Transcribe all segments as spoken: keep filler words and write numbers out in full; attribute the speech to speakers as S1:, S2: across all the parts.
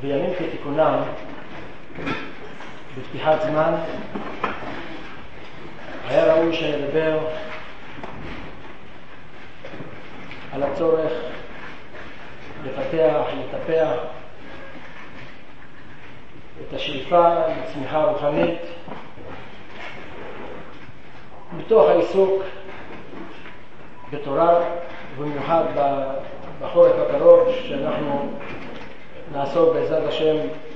S1: בימים כתיקונם, בפתיחת זמן, היה ראוי שנדבר על הצורך לפתח, לטפח את השאיפה לצמיחה רוחנית מתוך העיסוק בתורה, ובמיוחד בחורף הקרוב שאנחנו נעסוק בעזרת השם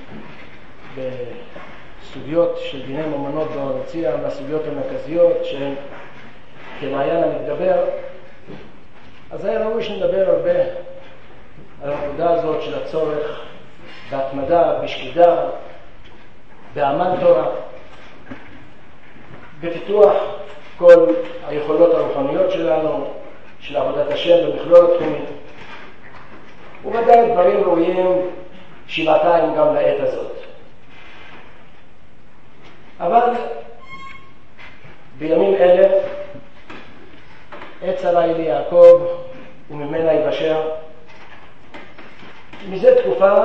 S1: בסוגיות של דיני ממונות והורצייה, מהסוגיות המרכזיות שהן כמעיין המתגבר. אז היה ראוי שנדבר הרבה על הנקודה הזאת של הצורך בהתמדה, בשקידה, בעמל תורה, בפיתוח כל היכולות הרוחניות שלנו, של עבודת השם במכלול התחומים, וודאי דברים ראויים שבעתיים גם לעת הזאת. אבל בימים אלה עץ עלי לי יעקב וממנה יבשר. מזה תקופה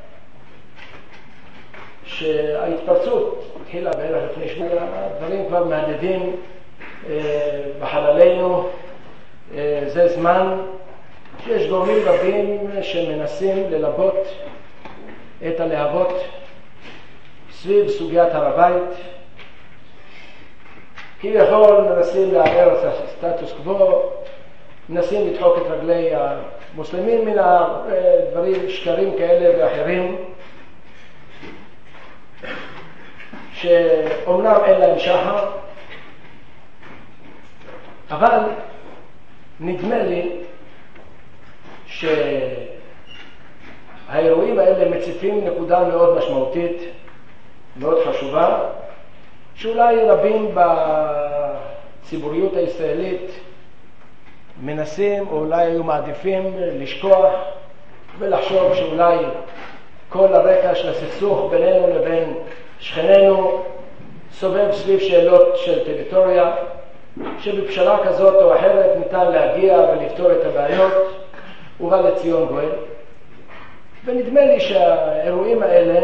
S1: שההתפרצות התחילה בערך לפני שבוע, הדברים כבר מהדהדים אה, בחללינו. אה, זה זמן שיש גורמים רבים שמנסים ללבות את הלהבות סביב סוגיית הר הבית, כביכול מנסים לערער את הסטטוס קוו, מנסים לדחוק את רגלי המוסלמים מן הדברים, שקרים כאלה ואחרים שאומנם אין להם שחר, אבל נדמה לי שהאירועים האלה מציפים נקודה מאוד משמעותית, מאוד חשובה, שאולי רבים בציבוריות הישראלית מנסים או אולי היו מעדיפים לשכוח ולחשוב שאולי כל הרקע של הסכסוך בינינו לבין שכנינו סובב סביב שאלות של טריטוריה, שבפשרה כזאת או אחרת ניתן להגיע ולפתור את הבעיות ובא לציון גואל. ונדמה לי שהאירועים האלה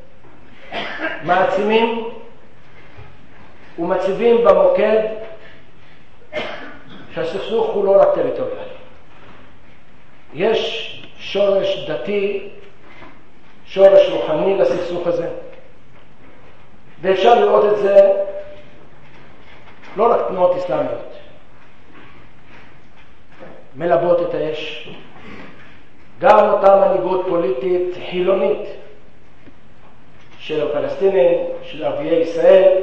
S1: מעצימים ומציבים במוקד שהסכסוך הוא לא רק טריטוריאלי. יש שורש דתי, שורש רוחני לסכסוך הזה, ואפשר לראות את זה לא רק תנועות אסלאמיות מלבות את האש, גם אותה מנהיגות פוליטית חילונית של הפלסטינים, של ערביי ישראל,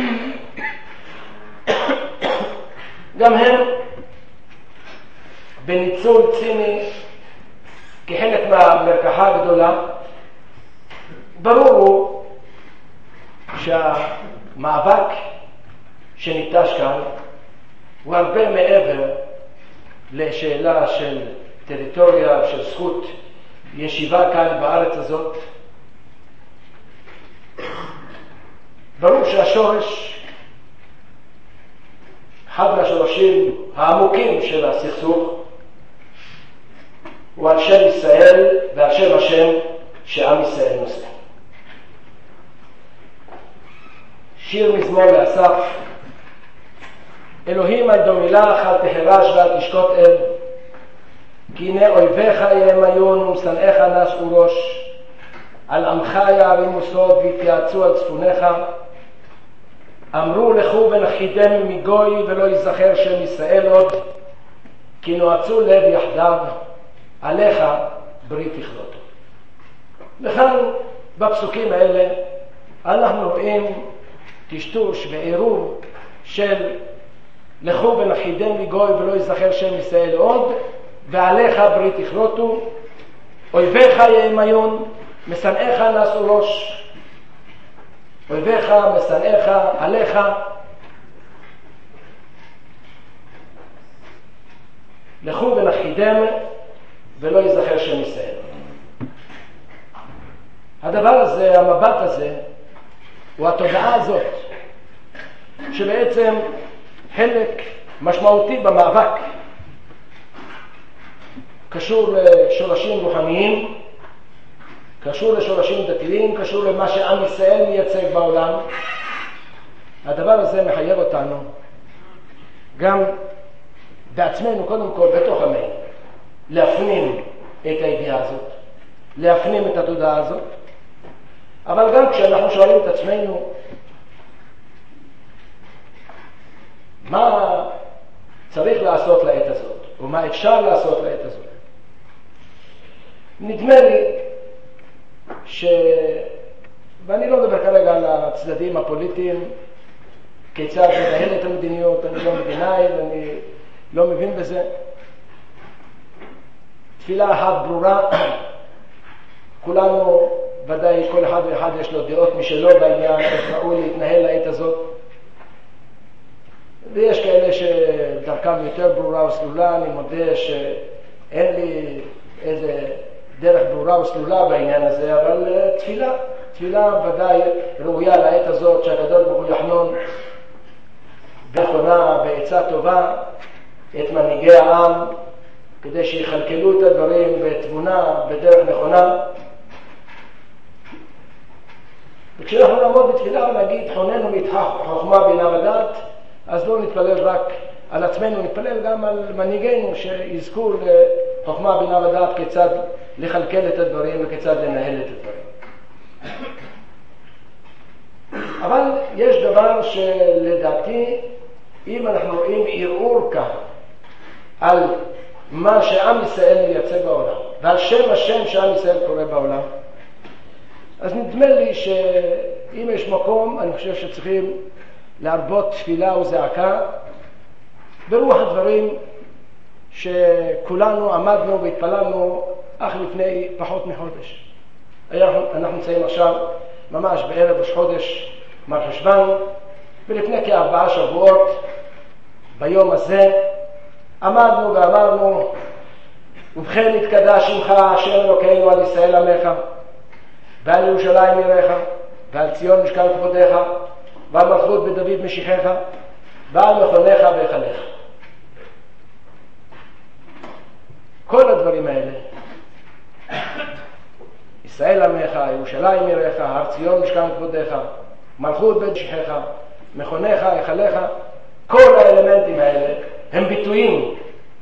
S1: גם הם בניצול ציני כחלק מהמרקחה הגדולה. ברור הוא שהמאבק שניטש כאן הוא הרבה מעבר לשאלה של טריטוריה, של זכות ישיבה כאן בארץ הזאת. ברור שהשורש, אחד מהשורשים העמוקים של הסכסוך, הוא על שם ישראל ועל שם השם שעם ישראל נושא. שיר מזמור לאסף: אלוהים אל דומילך, אל תחרש ואל תשקוט אל, כי הנה אויביך יהמיון ומשנאיך נשאו ראש, על עמך יערימו סוד ויתייעצו על צפוניך. אמרו לכו ונחידם מגוי ולא יזכר שם ישראל עוד, כי נועצו לב יחדיו, עליך ברית יכלותו. וכאן בפסוקים האלה אנחנו רואים טשטוש ועירוב של לכו ונחידם מגוי ולא יזכר שם ישראל עוד, ועליך ברית יכלותו. אויביך יהמיון, משנאיך נשאו ראש. אויביך, משנאיך, עליך. לכו ונחידם ולא יזכר שם ישראל. הדבר הזה, המבט הזה, הוא התודעה הזאת, שבעצם חלק משמעותי במאבק קשור לשורשים רוחניים, קשור לשורשים דתיים, קשור למה שעם ישראל מייצג בעולם. הדבר הזה מחייב אותנו גם בעצמנו, קודם כל בתוך עמנו, להפנים את הידיעה הזאת, להפנים את התודעה הזאת. אבל גם כשאנחנו שואלים את עצמנו מה צריך לעשות לעת הזאת, או מה אפשר לעשות לעת הזאת, נדמה לי ש... ואני לא מדבר כרגע על הצדדים הפוליטיים, כיצד לנהל את המדיניות, אני לא מדינאי ואני לא מבין בזה. תפילה אחת ברורה, כולנו, ודאי כל אחד ואחד יש לו דעות משלו בעניין, איך ראוי להתנהל לעת הזאת. ויש כאלה שדרכם יותר ברורה וסלולה, אני מודה שאין לי איזה דרך ברורה וסלולה בעניין הזה, אבל תפילה, תפילה ודאי ראויה לעת הזאת, שהקדוש ברוך הוא יחנון נכונה, בעצה טובה, את מנהיגי העם, כדי שיחלקלו את הדברים בתבונה, בדרך נכונה. וכשאנחנו נעמוד בתפילה ונגיד חוננו מתחך חוכמה בינה ודעת, אז לא נתפלל רק על עצמנו, נתפלל גם על מנהיגינו שיזכו לחוכמה בינה ודעת כיצד לחלקל את הדברים וכיצד לנהל את הדברים. אבל יש דבר שלדעתי, אם אנחנו רואים ערעור כאן על מה שעם ישראל מייצג בעולם ועל שם השם שעם ישראל קורא בעולם, אז נדמה לי שאם יש מקום, אני חושב שצריכים להרבות תפילה וזעקה ברוח הדברים שכולנו עמדנו והתפללנו אך לפני פחות מחודש. אנחנו, אנחנו נמצאים עכשיו ממש בערב ראש חודש מר חשוון, ולפני כארבעה שבועות ביום הזה עמדנו ואמרנו, ובכן יתקדש שמך השם אלוקינו על ישראל עמך, ועל ירושלים עירך, ועל ציון משכן כבודך, ועל מלכות בדוד משיחך, ועל מכונך והיכלך. כל הדברים האלה, ישראל עמך, ירושלים עירך, הר ציון משכן כבודך, מלכות בית משיחך, מכונך, היכלך, כל האלמנטים האלה הם ביטויים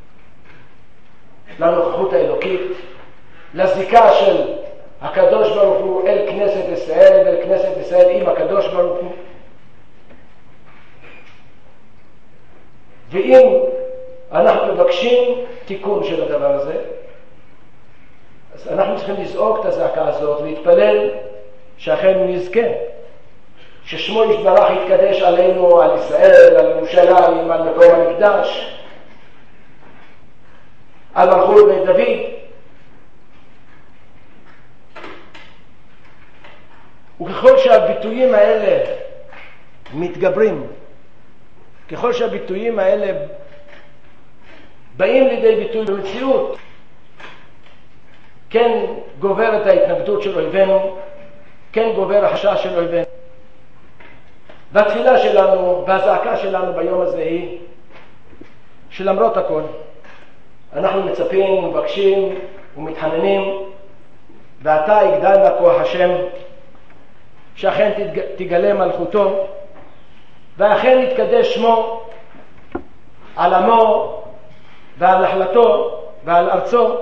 S1: לנוכחות האלוקית, לזיקה של הקדוש ברוך הוא אל כנסת ישראל ואל כנסת ישראל עם הקדוש ברוך הוא. ואם אנחנו מבקשים תיקון של הדבר הזה, אז אנחנו צריכים לזעוק את הזעקה הזאת, להתפלל שאכן נזכה, ששמו יתברך יתקדש עלינו, על ישראל, על ירושלים, על מקום המקדש, על מלכות בית דוד. וככל שהביטויים האלה מתגברים, ככל שהביטויים האלה באים לידי ביטוי במציאות, כן גוברת ההתנגדות של אויבינו, כן גובר החשש של אויבינו. והתפילה שלנו והזעקה שלנו ביום הזה היא שלמרות הכל אנחנו מצפים ומבקשים ומתחננים, ועתה יגדל לה כוח השם, שאכן תגלה מלכותו ואכן יתקדש שמו על עמו ועל נחלתו ועל ארצו.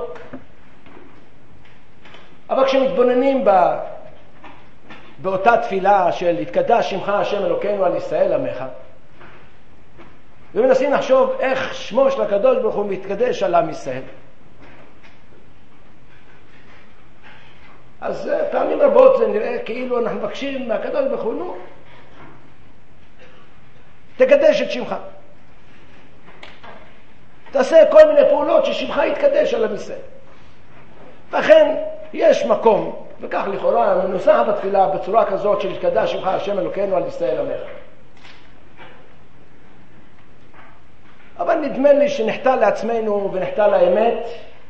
S1: אבל כשמתבוננים בה, באותה תפילה של יתקדש שמך השם אלוקינו על ישראל עמך, ומנסים לחשוב איך שמו של הקדוש ברוך הוא מתקדש על עם ישראל, אז פעמים רבות זה נראה כאילו אנחנו מבקשים מהקדוש ברוך הוא, נו, תקדש את שמך, תעשה כל מיני פעולות ששמך יתקדש על עם ישראל. ואכן יש מקום, וכך לכאורה מנוסח בתפילה בצורה כזאת של יתקדש שמך השם אלוקינו על ישראל עמך. אבל נדמה לי שנחטא לעצמנו ונחטא לאמת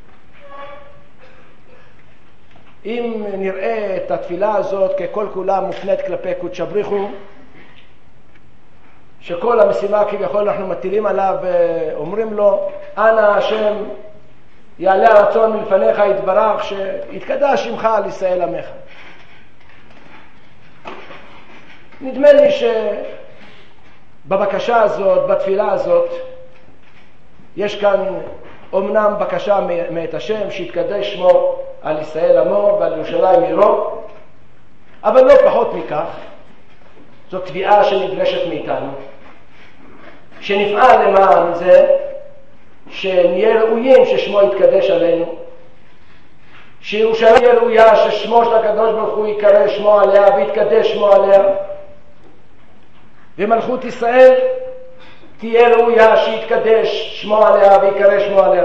S1: אם נראה את התפילה הזאת ככל כולה מופנית כלפי קודש בריחו, שכל המשימה כביכול אנחנו מטילים עליו ואומרים לו, אנא השם יעלה הרצון מלפניך יתברך, שיתקדש שמך על ישראל עמך. נדמה לי שבבקשה הזאת, בתפילה הזאת, יש כאן אומנם בקשה מאת השם שיתקדש שמו על ישראל עמו ועל ירושלים עירו, אבל לא פחות מכך, זו תביעה שנדרשת מאיתנו, שנפעל למען זה שנהיה ראויים ששמו יתקדש עלינו, שירושלים יהיה ראויה ששמו של הקדוש ברוך הוא יקרא שמו עליה ויתקדש שמו עליה, ומלכות ישראל תהיה ראויה שיתקדש שמו עליה ויקרא שמו עליה.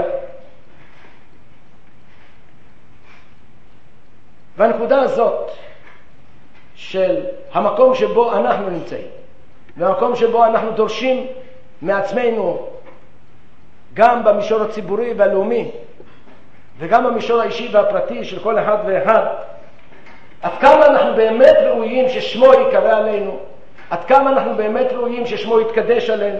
S1: והנקודה הזאת של המקום שבו אנחנו נמצאים, והמקום שבו אנחנו דורשים מעצמנו, גם במישור הציבורי והלאומי וגם במישור האישי והפרטי של כל אחד ואחד, עד כמה אנחנו באמת ראויים ששמו יקרא עלינו, עד כמה אנחנו באמת ראויים ששמו יתקדש עלינו.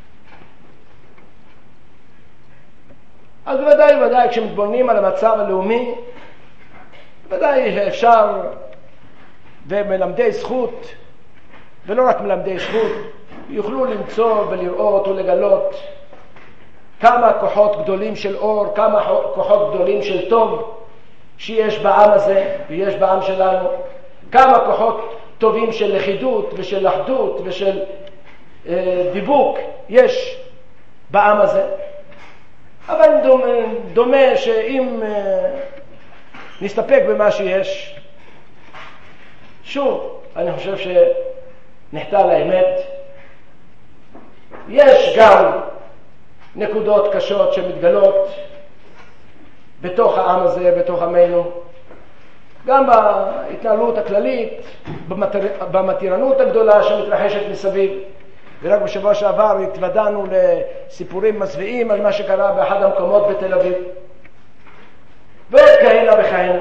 S1: אז בוודאי ובוודאי כשמתבוננים על המצב הלאומי, בוודאי אפשר ומלמדי זכות, ולא רק מלמדי זכות, יוכלו למצוא ולראות ולגלות כמה כוחות גדולים של אור, כמה כוחות גדולים של טוב שיש בעם הזה ויש בעם שלנו, כמה כוחות טובים של לכידות ושל אחדות ושל אה, דיבוק יש בעם הזה. אבל דומה, דומה שאם אה, נסתפק במה שיש, שוב, אני חושב שנחטא לאמת. יש גם נקודות קשות שמתגלות בתוך העם הזה, בתוך עמנו, גם בהתנהלות הכללית, במתיר... במתירנות הגדולה שמתרחשת מסביב. ורק בשבוע שעבר התוודענו לסיפורים מזוויעים על מה שקרה באחד המקומות בתל אביב, ועוד כהנה וכהנה.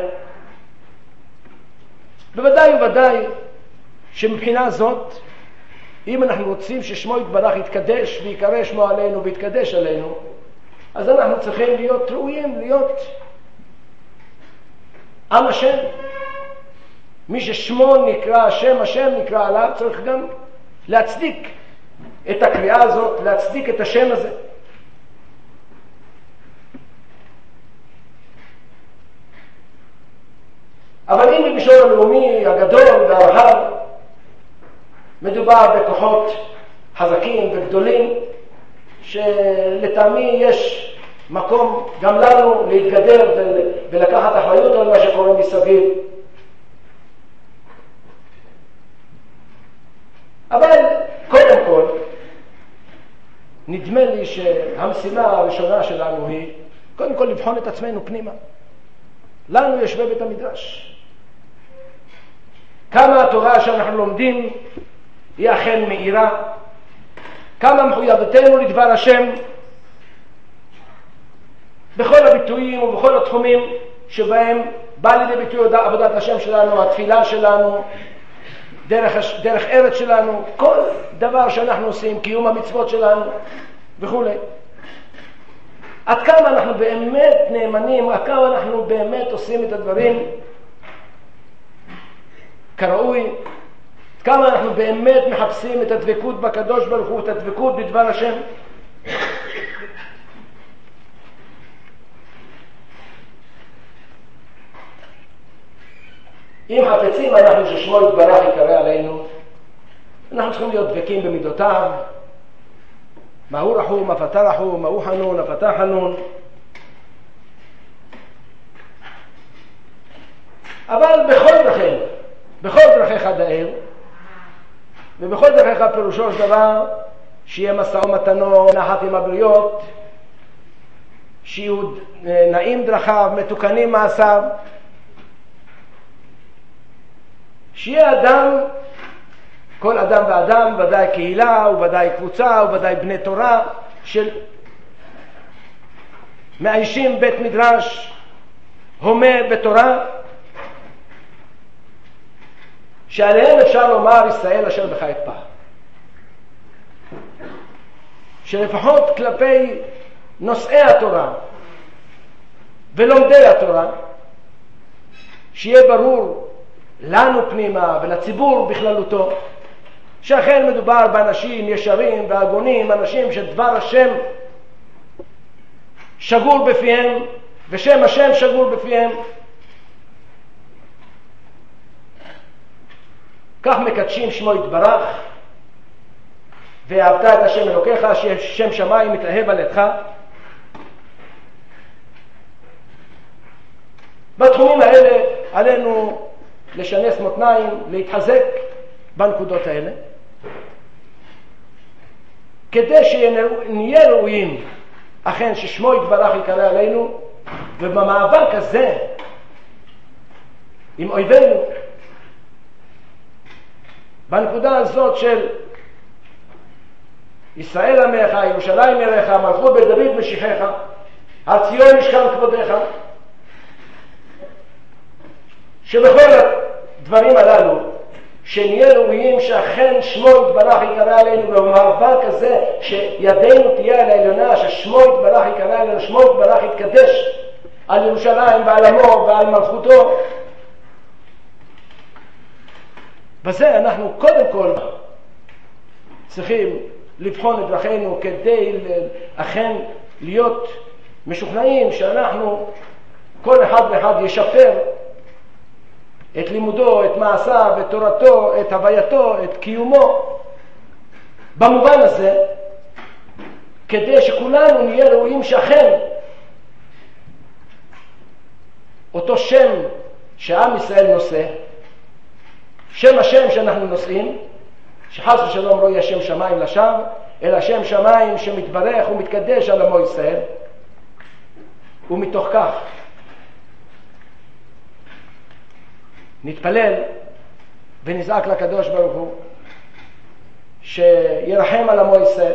S1: בוודאי ובוודאי שמבחינה זאת, אם אנחנו רוצים ששמו יתברך יתקדש ויקרא שמו עלינו ויתקדש עלינו, אז אנחנו צריכים להיות ראויים, להיות עם השם. מי ששמו נקרא השם, השם נקרא עליו, צריך גם להצדיק את הקריאה הזאת, להצדיק את השם הזה. אבל אם במישור הלאומי הגדול והרחב מדובר בכוחות חזקים וגדולים, שלטעמי יש מקום גם לנו להתגדר ולקחת אחריות על מה שקורה מסביב. אבל קודם כל, נדמה לי שהמשימה הראשונה שלנו היא קודם כל לבחון את עצמנו פנימה. לנו יושבי בית המדרש, כמה התורה שאנחנו לומדים היא אכן מאירה, כמה מחויבותנו לדבר השם בכל הביטויים ובכל התחומים שבהם בא לידי ביטוי עבודת השם שלנו, התפילה שלנו, דרך, דרך ארץ שלנו, כל דבר שאנחנו עושים, קיום המצוות שלנו וכו'. עד כמה אנחנו באמת נאמנים, עד כמה אנחנו באמת עושים את הדברים כראוי, עד כמה אנחנו באמת מחפשים את הדבקות בקדוש ברוך הוא, את הדבקות בדבר השם. אם חפצים אנחנו ששמו יתברך יקרא עלינו, אנחנו צריכים להיות דבקים במידותיו. מהו רחום, אף אתה רחום, מהו חנון, אף אתה חנון. אבל בכל דרכינו, בכל דרכיך דאר, ובכל דרכיך פירושו של דבר שיהיה משא ומתנו נחת עם הבריות, שיהיו נעים דרכיו, מתוקנים מעשיו, שיהיה אדם, כל אדם ואדם, ודאי קהילה וודאי קבוצה וודאי בני תורה של מאיישים בית מדרש הומה בתורה, שעליהם אפשר לומר ישראל אשר בך אתפח, שלפחות כלפי נושאי התורה ולומדי התורה, שיהיה ברור לנו פנימה ולציבור בכללותו, שאכן מדובר באנשים ישרים והגונים, אנשים שדבר השם שגור בפיהם ושם השם שגור בפיהם. כך מקדשים שמו יתברך, ואהבת את השם אלוקיך, ששם שמיים מתאהב על ידך. בתחומים האלה עלינו לשנס מותניים, להתחזק בנקודות האלה, כדי שנהיה ראויים אכן ששמו יתברך יקרא עלינו, ובמאבק הזה עם אויבינו, בנקודה הזאת של ישראל עמך, ירושלים ירך, מלכות בית דוד משיחך, הר ציון ישכן כבודך, שבכל הדברים הללו שנהיה ראויים שאכן שמו יתברך יקרא עלינו, ובמאבק הזה שידינו תהיה על העליונה, ששמו יתברך יקרא עלינו, שמו יתברך יתקדש על ירושלים ועל עמו ועל מלכותו. בזה אנחנו קודם כל צריכים לבחון את דרכינו כדי אכן להיות משוכנעים שאנחנו כל אחד ואחד ישפר את לימודו, את מעשיו, את תורתו, את הווייתו, את קיומו, במובן הזה, כדי שכולנו נהיה ראויים שאכן אותו שם שעם ישראל נושא, שם השם שאנחנו נושאים, שחס ושלום לא יהיה שם שמיים לשווא, אלא שם שמיים שמתברך ומתקדש על עמו ישראל. ומתוך כך נתפלל ונזעק לקדוש ברוך הוא שירחם על עמו ישראל,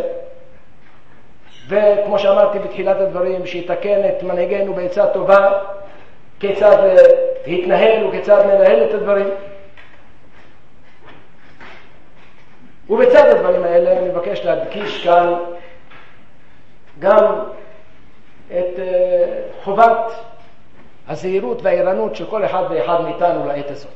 S1: וכמו שאמרתי בתחילת הדברים, שיתקן את מנהיגנו בעצה טובה כיצד להתנהל וכיצד לנהל את הדברים. ובצד הדברים האלה אני מבקש להדגיש כאן גם את חובת הזהירות והערנות של כל אחד ואחד מאיתנו לעת הזאת.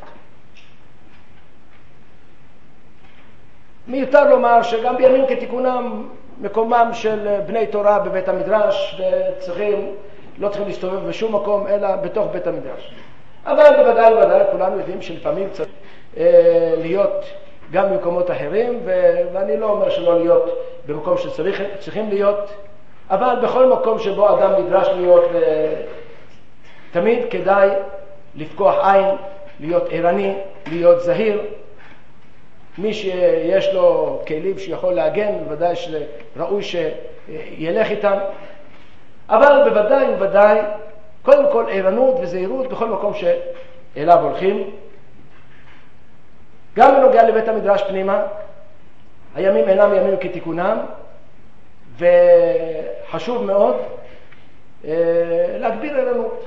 S1: מיותר לומר שגם בימים כתיקונם מקומם של בני תורה בבית המדרש, וצריכים, לא צריכים להסתובב בשום מקום אלא בתוך בית המדרש. אבל בוודאי ובוודאי כולנו יודעים שלפעמים צריך אה, להיות גם במקומות אחרים, ו- ואני לא אומר שלא להיות במקום שצריכים להיות, אבל בכל מקום שבו אדם נדרש להיות, תמיד כדאי לפקוח עין, להיות ערני, להיות זהיר. מי שיש לו כלים שיכול להגן, בוודאי שראוי שילך איתם, אבל בוודאי ובוודאי קודם כל ערנות וזהירות בכל מקום שאליו הולכים. גם בנוגע לבית המדרש פנימה, הימים אינם ימים כתיקונם, וחשוב מאוד אה, להגביר ערנות.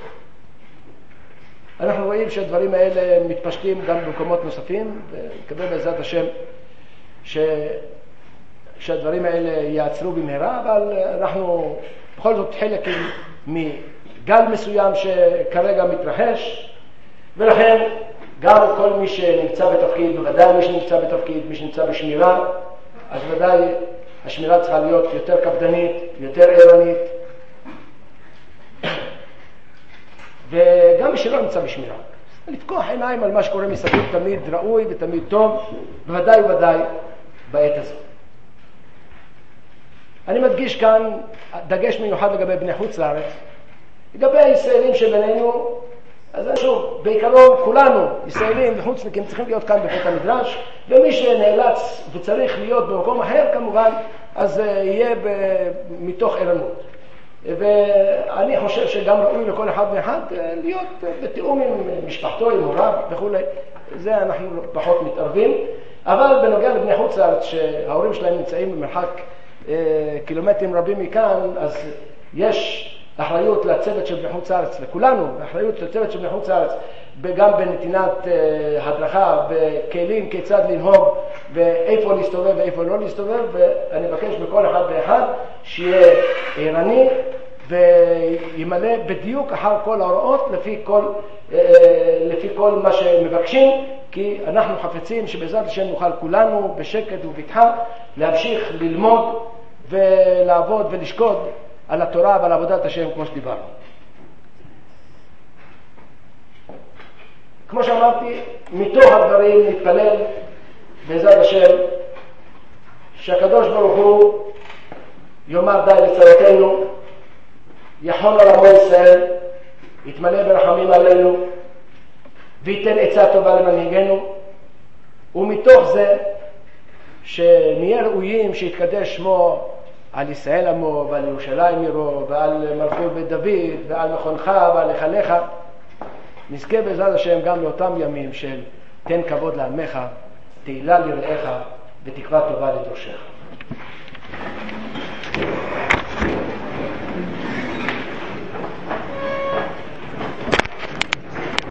S1: אנחנו רואים שהדברים האלה מתפשטים גם במקומות נוספים, ונקווה בעזרת השם ש... שהדברים האלה יעצרו במהרה, אבל אנחנו בכל זאת חלק מגל מסוים שכרגע מתרחש, ולכן גם כל מי שנמצא בתפקיד, בוודאי מי שנמצא בתפקיד, מי שנמצא בשמירה, אז ודאי השמירה צריכה להיות יותר קפדנית, יותר ערנית, וגם מי שלא נמצא בשמירה. לפקוח עיניים על מה שקורה מסביב תמיד ראוי ותמיד טוב, בוודאי ובוודאי בעת הזאת. אני מדגיש כאן דגש מיוחד לגבי בני חוץ לארץ, לגבי הישראלים שבינינו. אז שוב, בעיקרון כולנו, ישראלים וחוצניקים, צריכים להיות כאן בבית המדרש, ומי שנאלץ וצריך להיות במקום אחר כמובן, אז יהיה מתוך ערנות. ואני חושב שגם ראוי לכל אחד ואחד להיות בתיאום עם משפחתו, עם הוריו וכו'. זה אנחנו פחות מתערבים. אבל בנוגע לבני חוץ לארץ, שההורים שלהם נמצאים במרחק קילומטרים רבים מכאן, אז יש אחריות לצוות של בני חוץ לארץ, לכולנו, אחריות לצוות של בני חוץ לארץ, גם בנתינת הדרכה וכלים כיצד לנהוג ואיפה להסתובב ואיפה לא להסתובב, ואני מבקש בכל אחד ואחד שיהיה ערני וימלא בדיוק אחר כל ההוראות לפי כל, לפי כל מה שמבקשים, כי אנחנו חפצים שבעזרת השם נוכל כולנו בשקט ובטחה להמשיך ללמוד ולעבוד ולשקוד על התורה ועל עבודת השם כמו שדיברנו. כמו שאמרתי, מתוך הדברים נתפלל בעזרת השם שהקדוש ברוך הוא יאמר די לצרותינו, יחון על עמו ישראל, יתמלא ברחמים עלינו וייתן עצה טובה למנהיגנו, ומתוך זה שנהיה ראויים שיתקדש שמו על ישראל עמו ועל ירושלים עירו ועל מלכות בית דוד ועל מכונך ועל היכלך, נזכה בעזרת השם גם לאותם ימים של תן כבוד לעמך, תהילה לרעך ותקווה טובה לדורשך.